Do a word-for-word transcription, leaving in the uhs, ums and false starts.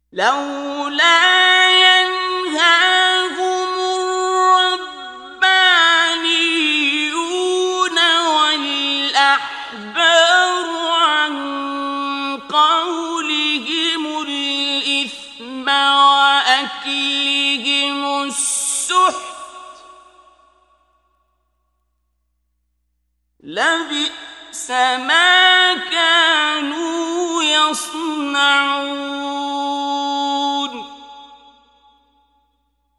لولا ينهاهم الربانيون والأحبار عن قولهم الإثم وأكلهم السحت لبئس ما كانوا يصنعون.